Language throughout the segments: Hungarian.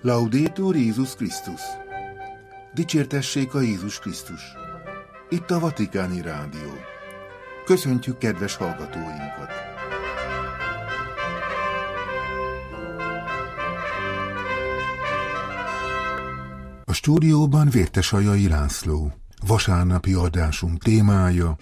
Laudetur Jézus Krisztus! Dicsértessék a Jézus Krisztus! Itt a Vatikáni Rádió. Köszöntjük kedves hallgatóinkat! A stúdióban Vértesajai László. Vasárnapi adásunk témája: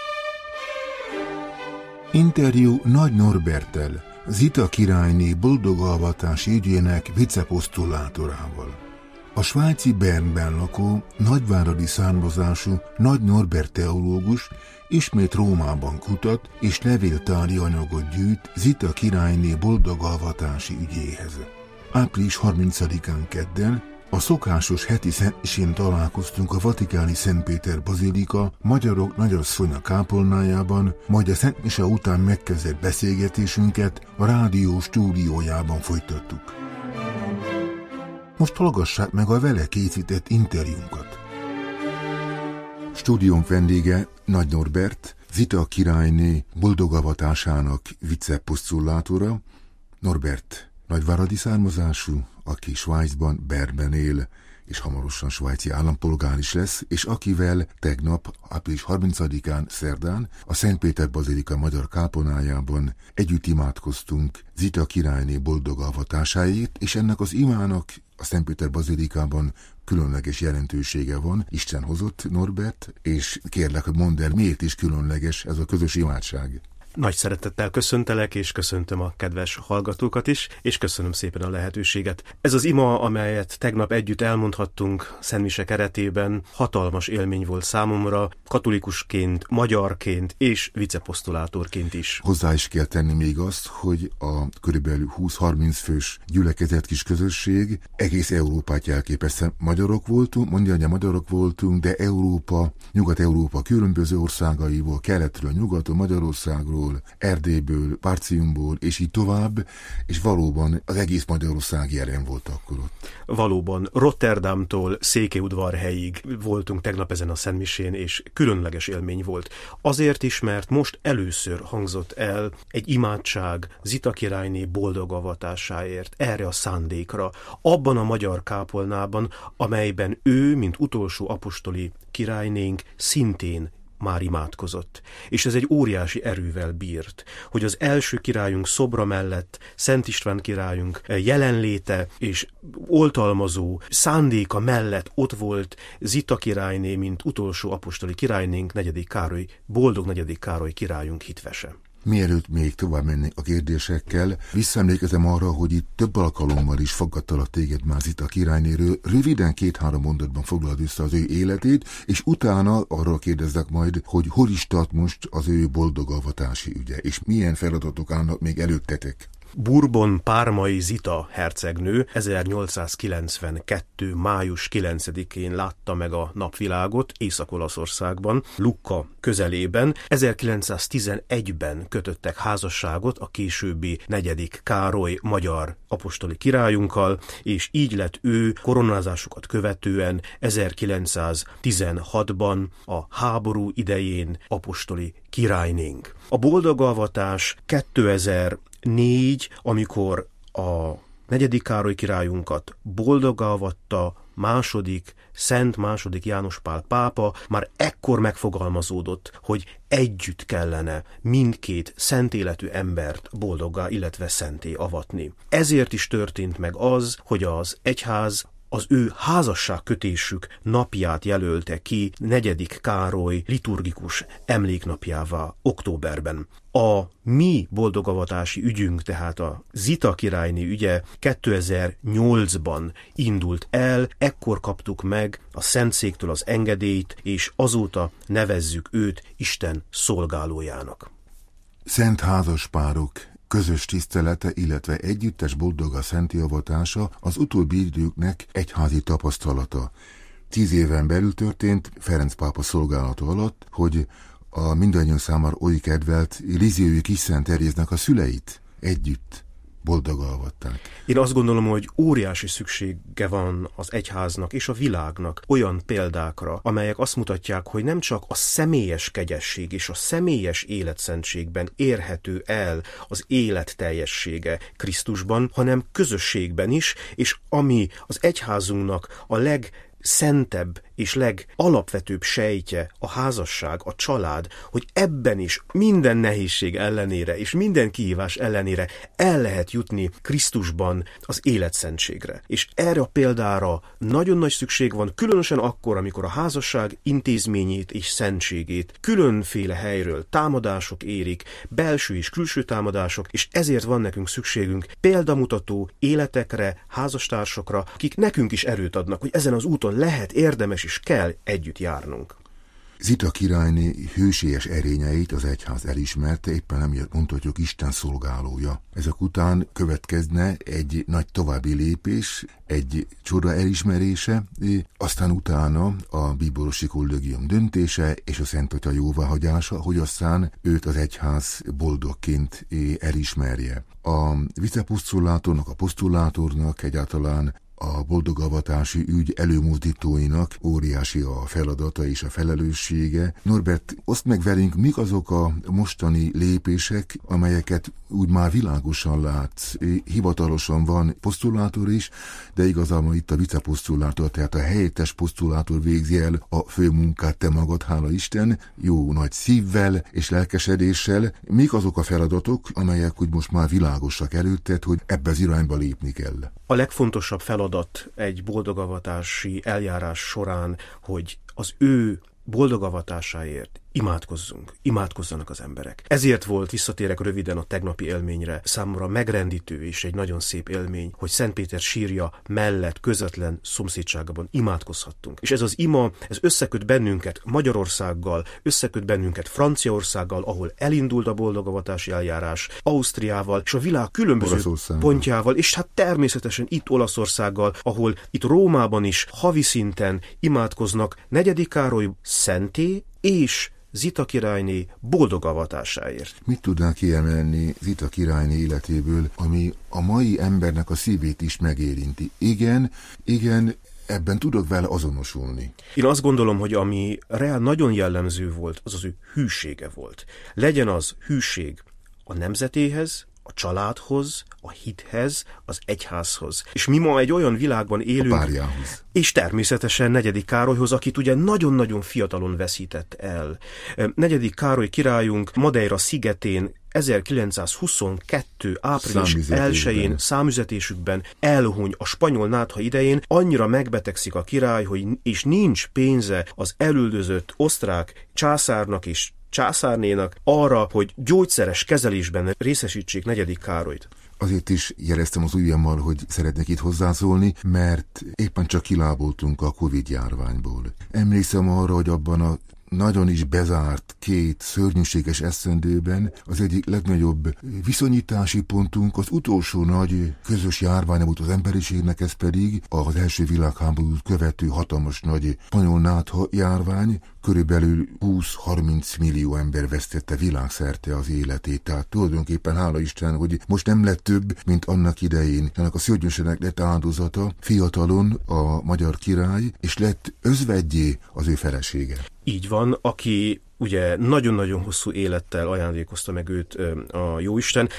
interjú Nagy Norberttel, Zita királyné boldogalvatási ügyének viceposztulátorával. A svájci Bernben lakó, nagyváradi származású Nagy Norbert teológus ismét Rómában kutat és levéltári anyagot gyűjt Zita királyné boldogalvatási ügyéhez. Április 30-án kedden a szokásos heti szentmisén találkoztunk a vatikáni Szentpéter bazilika magyarok nagyasszonynak kápolnájában, majd a szentmise után megkezdett beszélgetésünket a rádió stúdiójában folytattuk. Most hallgassák meg a vele készített interjúnkat. Stúdiónk vendége Nagy Norbert, Zita királyné boldogavatásának viceposztulátora. Norbert nagyváradi származású, aki Svájcban, Bernben él, és hamarosan svájci állampolgár is lesz, és akivel tegnap, április 30-án szerdán a Szentpéter bazilika magyar kápolnájában együtt imádkoztunk Zita királyné boldogavatásáért, és ennek az imának a Szentpéter bazilikában különleges jelentősége van. Isten hozott, Norbert, és kérlek, hogy mondd el, miért is különleges ez a közös imádság. Nagy szeretettel köszöntelek, és köszöntöm a kedves hallgatókat is, és köszönöm szépen a lehetőséget. Ez az ima, amelyet tegnap együtt elmondhattunk szentmise keretében, hatalmas élmény volt számomra, katolikusként, magyarként és viceposztulátorként is. Hozzá is kell tenni még azt, hogy a körülbelül 20-30 fős gyülekezet kis közösség egész Európát jelképezte. Magyarok voltunk, de Európa, Nyugat-Európa különböző országaiból, keletről, nyugatról, Magyarországról, Erdélyből, Partiumból, és így tovább, és valóban az egész Magyarország jelen volt akkor ott. Valóban Rotterdamtól Székelyudvarhelyig voltunk tegnap ezen a szentmisén, és különleges élmény volt. Azért is, mert most először hangzott el egy imádság Zita királyné boldogavatásáért, erre a szándékra, abban a magyar kápolnában, amelyben ő, mint utolsó apostoli királynénk, szintén már imádkozott. És ez egy óriási erővel bírt, hogy az első királyunk szobra mellett Szent István királyunk jelenléte és oltalmazó szándéka mellett ott volt Zita királyné, mint utolsó apostoli királynénk, boldog 4. Károly királyunk hitvese. Mielőtt még tovább mennék a kérdésekkel, visszaemlékezem arra, hogy itt több alkalommal is fogadtalak téged már Zita királynéről. Röviden 2-3 mondatban foglald össze az ő életét, és utána arról kérdezzek majd, hogy hol is tart most az ő boldogavatási ügye, és milyen feladatok állnak még előttetek. Bourbon-Parmai Zita hercegnő 1892. május 9-én látta meg a napvilágot Észak-Olaszországban, Lucca közelében. 1911-ben kötöttek házasságot a későbbi 4. Károly magyar apostoli királyunkkal, és így lett ő koronázásukat követően 1916-ban a háború idején apostoli királynénk. A boldogavatás 2004, amikor a 4. Károly királyunkat boldogavatta Szent második János Pál pápa, már ekkor megfogalmazódott, hogy együtt kellene mindkét szent életű embert boldoggá, illetve szenté avatni. Ezért is történt meg az, hogy az egyház az ő házasságkötésük napját jelölte ki 4. Károly liturgikus emléknapjává októberben. A mi boldogavatási ügyünk, tehát a Zita királyné ügye 2008-ban indult el, ekkor kaptuk meg a Szentszéktől az engedélyt, és azóta nevezzük őt Isten szolgálójának. Szent házaspárok közös tisztelete, illetve együttes boldoga szenti avatása az utóbbi időknek egyházi tapasztalata. 10 éven belül történt Ferenc pápa szolgálata alatt, hogy a mindannyian számára oly kedvelt Lisieux Kisszent Teréznek a szüleit együtt boldogolvatták. Én azt gondolom, hogy óriási szüksége van az egyháznak és a világnak olyan példákra, amelyek azt mutatják, hogy nem csak a személyes kegyesség és a személyes életszentségben érhető el az élet teljessége Krisztusban, hanem közösségben is, és ami az egyházunknak a legszentebb és legalapvetőbb sejtje, a házasság, a család, hogy ebben is minden nehézség ellenére és minden kihívás ellenére el lehet jutni Krisztusban az életszentségre. És erre a példára nagyon nagy szükség van, különösen akkor, amikor a házasság intézményét és szentségét különféle helyről támadások érik, belső és külső támadások, és ezért van nekünk szükségünk példamutató életekre, házastársakra, akik nekünk is erőt adnak, hogy ezen az úton lehet, érdemes és kell együtt járnunk. Zita királyné hősies erényeit az egyház elismerte, éppen emiatt mondhatjuk Isten szolgálója. Ezek után következne egy nagy további lépés, egy csoda elismerése, aztán utána a bíborosi kollégium döntése és a Szent Atya jóváhagyása, hogy aztán őt az egyház boldogként elismerje. A viceposztulátornak, a posztulátornak egyáltalán a boldogavatási ügy előmozdítóinak óriási a feladata és a felelőssége. Norbert, oszd meg velünk, mik azok a mostani lépések, amelyeket úgy már világosan látsz. Hivatalosan van posztulátor is, de igazából itt a viceposztulátor, tehát a helyettes posztulátor végzi el a fő munkát, te magad, hála Isten, jó nagy szívvel és lelkesedéssel. Mik azok a feladatok, amelyek úgy most már világosak előtted, hogy ebbe az irányba lépni kell? A legfontosabb feladat egy boldogavatási eljárás során, hogy az ő boldogavatásáért imádkozzanak az emberek. Ezért volt, visszatérek röviden a tegnapi élményre, számomra megrendítő és egy nagyon szép élmény, hogy Szentpéter sírja mellett közvetlen szomszédságában imádkozhattunk. És ez az ima, ez összeköt bennünket Magyarországgal, összeköt bennünket Franciaországgal, ahol elindult a boldogavatási eljárás, Ausztriával, és a világ különböző pontjával, és hát természetesen itt Olaszországgal, ahol itt Rómában is havi szinten imádkoznak 4. Károly szenté és Zita királyné boldogavatásáért. Mit tudnál kiemelni Zita királyné életéből, ami a mai embernek a szívét is megérinti? Igen, ebben tudok vele azonosulni. Én azt gondolom, hogy ami reál nagyon jellemző volt, az az ő hűsége volt. Legyen az hűség a nemzetéhez, a családhoz, a hithez, az egyházhoz. És mi ma egy olyan világban élünk, a párjához. És természetesen 4. Károlyhoz, akit ugye nagyon-nagyon fiatalon veszített el. 4. Károly királyunk Madeira szigetén 1922. április 1-én számüzetésükben elhuny a spanyol nátha idején, annyira megbetegszik a király, hogy és nincs pénze az elüldözött osztrák császárnak és császárnénak arra, hogy gyógyszeres kezelésben részesítsék 4. Károlyt. Azért is jeleztem az ujjammal, hogy szeretnék itt hozzászólni, mert éppen csak kiláboltunk a Covid-járványból. Emlékszem arra, hogy abban a nagyon is bezárt 2 szörnyűséges esztendőben az egyik legnagyobb viszonyítási pontunk az utolsó nagy közös járvány volt az emberiségnek, ez pedig az első világháborút követő hatalmas nagy spanyol nátha járvány. Körülbelül 20-30 millió ember vesztette világszerte az életét. Tehát tulajdonképpen hála Isten, hogy most nem lett több, mint annak idején. Ennek a szörnyűségnek lett áldozata fiatalon a magyar király, és lett özvegyé az ő felesége. Így van, aki ugye nagyon-nagyon hosszú élettel ajándékozta meg őt a Jóisten.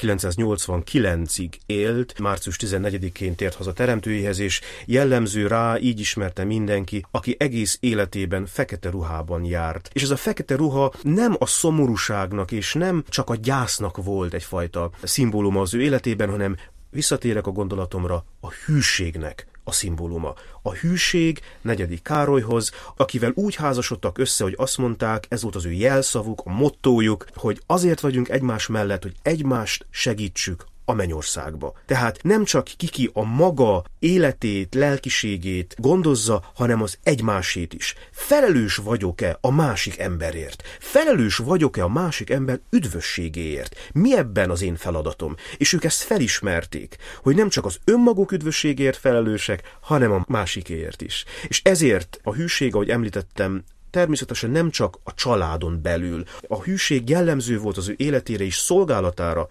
1989-ig élt, március 14-én tért haza teremtőjéhez, és jellemző rá, így ismerte mindenki, aki egész életében fekete ruhában járt. És ez a fekete ruha nem a szomorúságnak és nem csak a gyásznak volt egyfajta szimbóluma az ő életében, hanem visszatérek a gondolatomra, a hűségnek a szimbóluma. A hűség 4. Károlyhoz, akivel úgy házasodtak össze, hogy azt mondták, ez volt az ő jelszavuk, a mottójuk, hogy azért vagyunk egymás mellett, hogy egymást segítsük a mennyországba. Tehát nem csak kiki a maga életét, lelkiségét gondozza, hanem az egymásét is. Felelős vagyok-e a másik emberért? Felelős vagyok-e a másik ember üdvösségéért? Mi ebben az én feladatom? És ők ezt felismerték, hogy nem csak az önmaguk üdvösségéért felelősek, hanem a másikéért is. És ezért a hűség, ahogy említettem, természetesen nem csak a családon belül. A hűség jellemző volt az ő életére és szolgálatára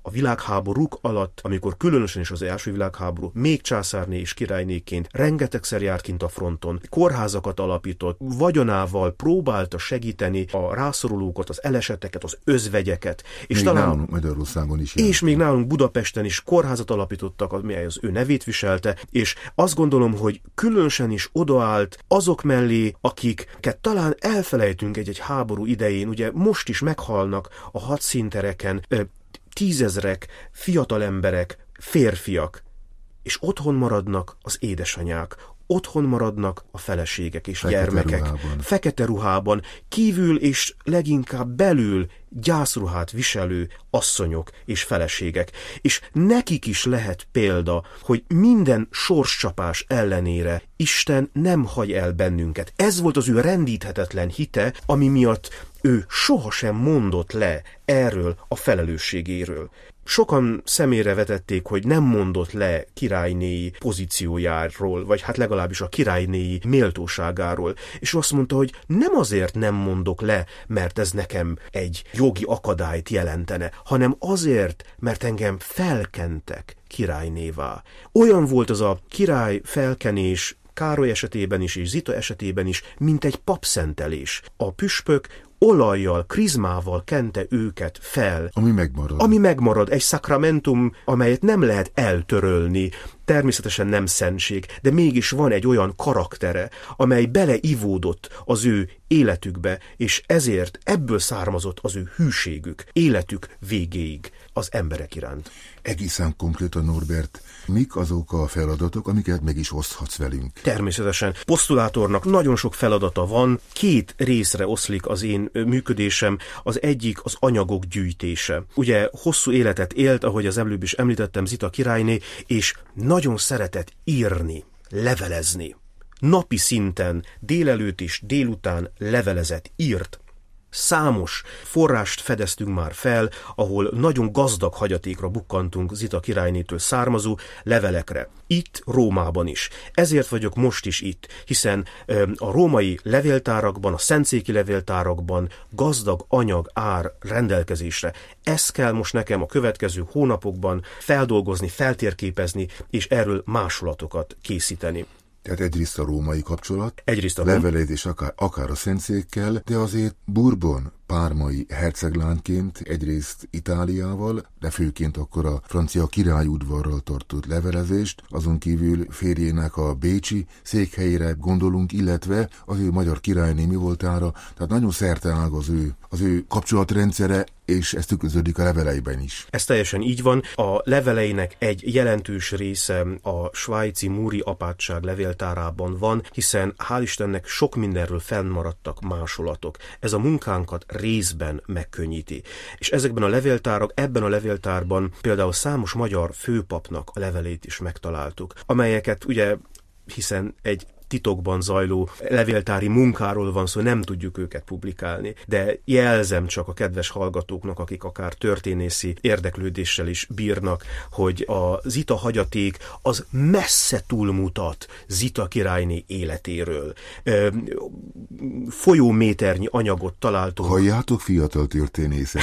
a világháborúk alatt, amikor különösen is az első világháború, még császárné és királynéként rengetegszer járt kint a fronton, kórházakat alapított, vagyonával próbálta segíteni a rászorulókat, az elesetteket, az özvegyeket. És még talán nálunk Magyarországon is. És még nálunk Budapesten is kórházat alapítottak, amely az ő nevét viselte, és azt gondolom, hogy különösen is odaállt azok mellé, akiket talán elfelejtünk egy háború idején, ugye most is meghalnak a hadszíntereken tízezrek, fiatal emberek, férfiak, és otthon maradnak az édesanyák, otthon maradnak a feleségek és gyermekek. Fekete ruhában, kívül és leginkább belül gyászruhát viselő asszonyok és feleségek. És nekik is lehet példa, hogy minden sorscsapás ellenére Isten nem hagy el bennünket. Ez volt az ő rendíthetetlen hite, ami miatt ő sohasem mondott le erről a felelősségéről. Sokan szemére vetették, hogy nem mondott le királynéi pozíciójáról, vagy hát legalábbis a királynéi méltóságáról, és azt mondta, hogy nem azért nem mondok le, mert ez nekem egy jogi akadályt jelentene, hanem azért, mert engem felkentek királynévá. Olyan volt az a király felkenés Károly esetében is és Zita esetében is, mint egy papszentelés. A püspök olajjal, krizmával kente őket fel. Ami megmarad. Egy szakramentum, amelyet nem lehet eltörölni. Természetesen nem szentség, de mégis van egy olyan karaktere, amely beleivódott az ő életükbe, és ezért ebből származott az ő hűségük, életük végéig az emberek iránt. Egészen konkrétan, Norbert, mik azok a feladatok, amiket meg is oszthatsz velünk? Természetesen. Posztulátornak nagyon sok feladata van, 2 részre oszlik az én működésem, az egyik az anyagok gyűjtése. Ugye hosszú életet élt, ahogy az előbb is említettem, Zita királyné, és nagyon szeretett írni, levelezni. Napi szinten, délelőtt és délután levelezett, írt. Számos forrást fedeztünk már fel, ahol nagyon gazdag hagyatékra bukkantunk Zita királynétől származó levelekre. Itt Rómában is. Ezért vagyok most is itt, hiszen a római levéltárakban, a szentszéki levéltárakban gazdag anyag áll rendelkezésre. Ezt kell most nekem a következő hónapokban feldolgozni, feltérképezni, és erről másolatokat készíteni. Tehát egyrészt a római kapcsolat, egyrészt a levelezés akár a szentszékkel, de azért Bourbon pármai herceglánként egyrészt Itáliával, de főként akkor a francia királyudvarral tartott levelezést, azon kívül férjének a bécsi székhelyére gondolunk, illetve az ő magyar királyné mi voltára, tehát nagyon szerteág az ő kapcsolatrendszere, és ez tükröződik a leveleiben is. Ez teljesen így van. A leveleinek egy jelentős része a svájci Muri apátság levéltárában van, hiszen hál' Istennek sok mindenről fennmaradtak másolatok. Ez a munkánkat részben megkönnyíti. És ezekben a levéltárak, ebben a levéltárban például számos magyar főpapnak a levelét is megtaláltuk, amelyeket ugye, hiszen egy titokban zajló levéltári munkáról van szó, nem tudjuk őket publikálni, de jelzem csak a kedves hallgatóknak, akik akár történészi érdeklődéssel is bírnak, hogy a Zita hagyaték az messze túlmutat Zita királyné életéről. Folyóméternyi anyagot találtunk. Halljátok, fiatal történészek?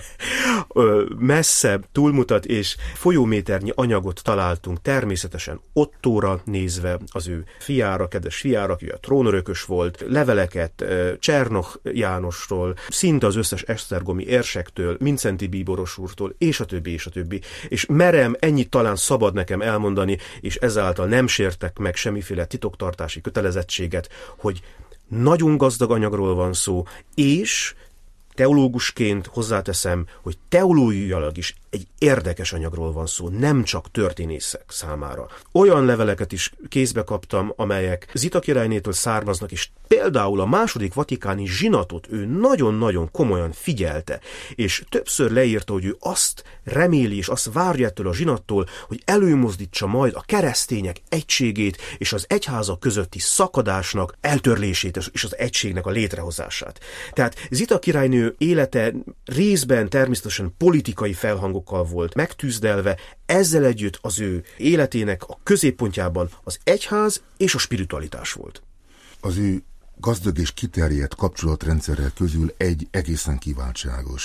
Messze túlmutat, és folyóméternyi anyagot találtunk természetesen Ottóra nézve, az ő fiára, kedves fiára, aki a trónörökös volt, leveleket Csernoch Jánosról, szinte az összes esztergomi érsektől, Mincenti bíboros úrtól, és a többi, és a többi. És merem, ennyit talán szabad nekem elmondani, és ezáltal nem sértek meg semmiféle titoktartási kötelezettséget, hogy nagyon gazdag anyagról van szó, és teológusként hozzáteszem, hogy teológiailag is egy érdekes anyagról van szó, nem csak történészek számára. Olyan leveleket is kézbe kaptam, amelyek Zita királynétől származnak, és például a második vatikáni zsinatot ő nagyon-nagyon komolyan figyelte, és többször leírta, hogy ő azt reméli, és azt várja ettől a zsinattól, hogy előmozdítsa majd a keresztények egységét, és az egyházak közötti szakadásnak eltörlését, és az egységnek a létrehozását. Tehát Zita királynő élete részben természetesen politikai felhangokkal volt megtűzdelve, ezzel együtt az ő életének a középpontjában az egyház és a spiritualitás volt. Az ő gazdag és kiterjedt kapcsolatrendszerrel közül egy egészen kiváltságos.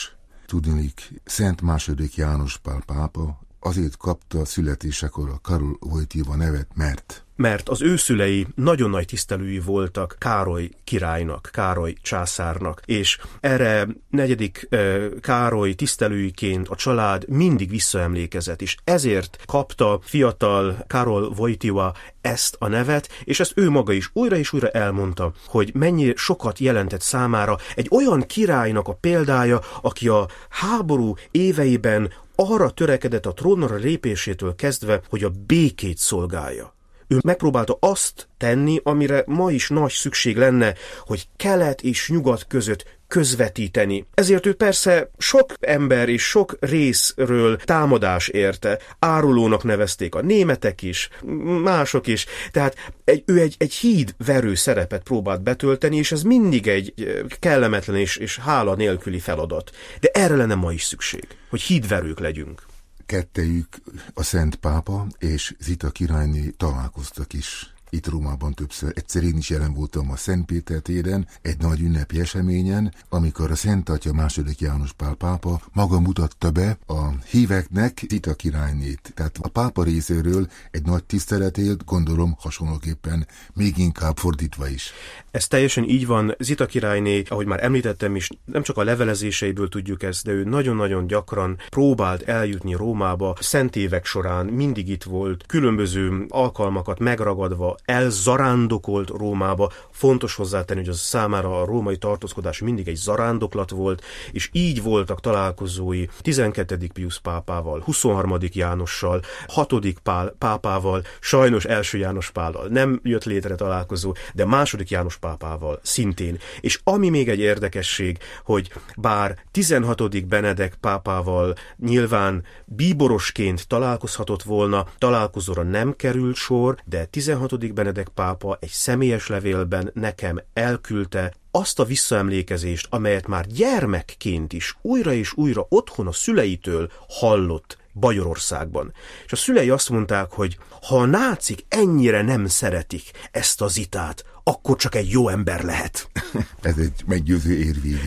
Tudniillik, Szent II. János Pál pápa azért kapta születésekor a Karol Wojtyła nevet, mert az ő szülei nagyon nagy tisztelői voltak Károly királynak, Károly császárnak, és erre 4. Károly tisztelőiként a család mindig visszaemlékezett, és ezért kapta fiatal Karol Wojtyła ezt a nevet, és ezt ő maga is újra és újra elmondta, hogy mennyi sokat jelentett számára egy olyan királynak a példája, aki a háború éveiben arra törekedett a trónra lépésétől kezdve, hogy a békét szolgálja. Ő megpróbálta azt tenni, amire ma is nagy szükség lenne, hogy kelet és nyugat között közvetíteni. Ezért ő persze sok ember és sok részről támadás érte. Árulónak nevezték a németek is, mások is. Tehát ő egy hídverő szerepet próbált betölteni, és ez mindig egy kellemetlen és hála nélküli feladat. De erre lenne ma is szükség, hogy hídverők legyünk. Kettejük, a Szent Pápa és Zita királyné találkoztak is itt Rómában többször. Egyszer én is jelen voltam a Szent Péter téren, egy nagy ünnepi eseményen, amikor a Szent Atya II. János Pál pápa maga mutatta be a híveknek Zita királynét. Tehát a pápa részéről egy nagy tisztelet élt, gondolom hasonlóképpen még inkább fordítva is. Ez teljesen így van. Zita királyné, ahogy már említettem is, nem csak a levelezéseiből tudjuk ezt, de ő nagyon-nagyon gyakran próbált eljutni Rómába. Szent évek során mindig itt volt, különböző alkalmakat megragadva, elzarándokolt Rómába. Fontos hozzátenni, hogy az számára a római tartózkodás mindig egy zarándoklat volt, és így voltak találkozói 12. Piusz pápával, 23. Jánossal, 6. Pál pápával, sajnos 1. János Pállal nem jött létre találkozó, de 2. János pápával szintén. És ami még egy érdekesség, hogy bár 16. Benedek pápával nyilván bíborosként találkozhatott volna, találkozóra nem került sor, de 16. Benedek pápa egy személyes levélben nekem elküldte azt a visszaemlékezést, amelyet már gyermekként is újra és újra otthon a szüleitől hallott Bajorországban. És a szülei azt mondták, hogy ha a nácik ennyire nem szeretik ezt a Zitát, akkor csak egy jó ember lehet. Ez egy meggyőző érvény.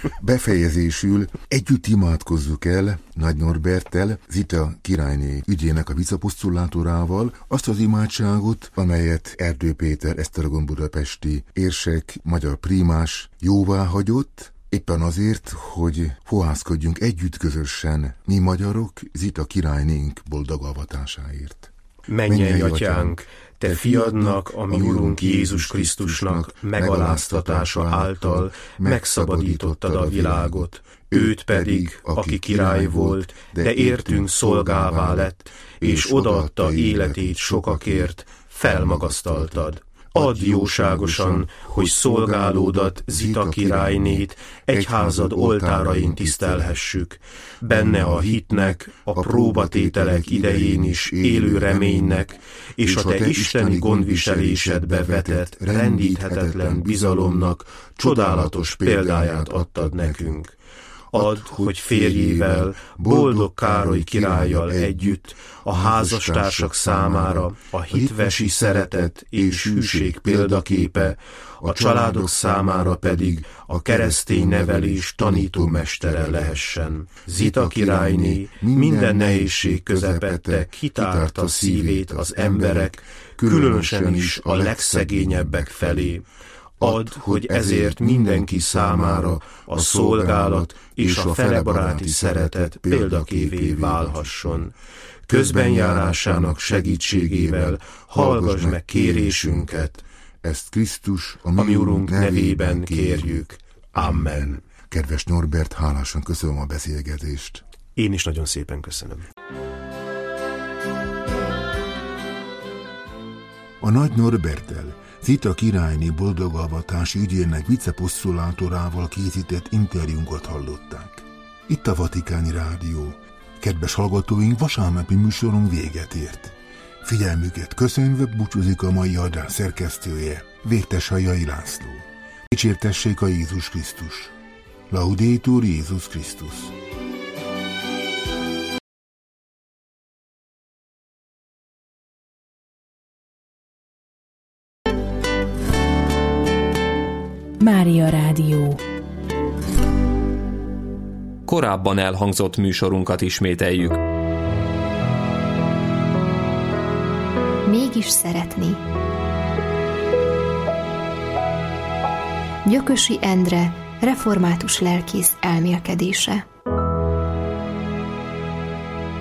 Befejezésül együtt imádkozzuk el Nagy Norberttel, Zita királyné ügyének a viceposztulátorával azt az imádságot, amelyet Erdő Péter esztergom budapesti érsek, magyar prímás jóvá hagyott, éppen azért, hogy fohászkodjunk együtt közösen, mi magyarok, Zita királynénk boldog avatásáért. Mennyei atyánk, te fiadnak, a mi Urunk Jézus Krisztusnak megaláztatása által megszabadítottad a világot, őt pedig, aki király volt, de értünk szolgává lett, és odaadta életét sokakért, felmagasztaltad. Add jóságosan, hogy szolgálódat, Zita királynét, egyházad oltárain tisztelhessük, benne a hitnek, a próbatételek idején is élő reménynek, és a te isteni gondviselésedbe vetett, rendíthetetlen bizalomnak csodálatos példáját adtad nekünk. Add, hogy férjével, boldog Károly királlyal együtt a házastársak számára a hitvesi szeretet és hűség példaképe, a családok számára pedig a keresztény nevelés tanítómestere lehessen. Zita királyné minden nehézség közepette kitárta szívét az emberek, különösen is a legszegényebbek felé. Add, hogy ezért mindenki számára a szolgálat és a felebaráti szeretet példakévé válhasson. Közbenjárásának segítségével hallgass meg kérésünket. Ezt Krisztus, a mi Urunk nevében kérjük. Amen. Kedves Norbert, hálásan köszönöm a beszélgetést. Én is nagyon szépen köszönöm. A Nagy Norberttel, Zita királyné boldogavatási ügyének viceposztulátorával készített interjúnkat hallották. Itt a Vatikáni Rádió. Kedves hallgatóink, vasárnapi műsorunk véget ért. Figyelmüket köszönve búcsúzik a mai adás szerkesztője, Végteshajai László. Dicsértessék a Jézus Krisztus. Laudetur Jézus Krisztus. Mária Rádió. korábban elhangzott műsorunkat ismételjük. Mégis szeretni. Gyökösi Endre református lelkész elmélkedése.